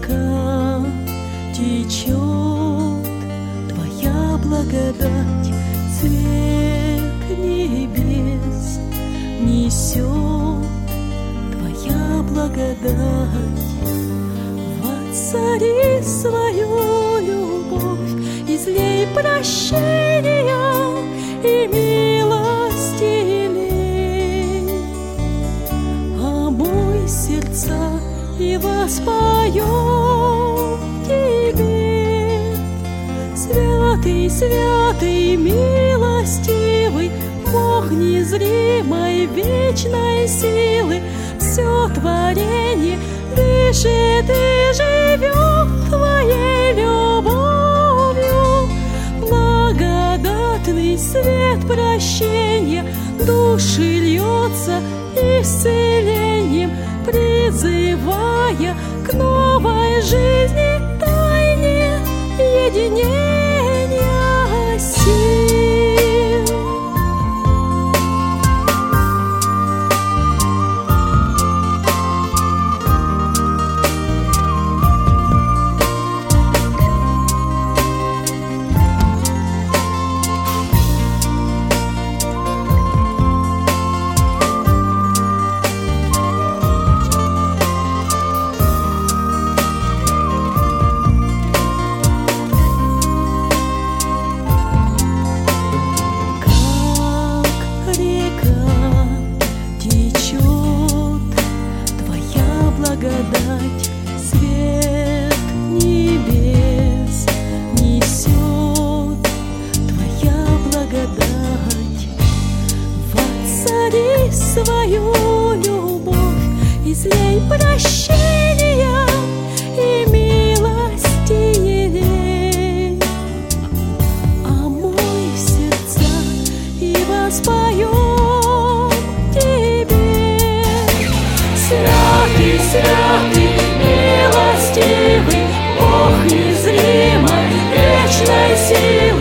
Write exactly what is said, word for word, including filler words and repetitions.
река течет, Твоя благодать, цвет небес несет, Твоя благодать. Воцари свою любовь, излей прощения и милости лей. Омой сердца и воспоем Тебе. Святый, святый, милостивый, Бог незримой вечной силы, все творение дышит и живет Твоей любовью. Благодатный свет прощения души льется исцелением, призывая к новой жизни, тайне единения сил. Благодать, свет небес несет, Твоя благодать. Воцари свою любовь, излей прощения и милости елей. Омой сердца и воспоем Тебе. Святый, святый, милостивый, Бог незримой вечной силы,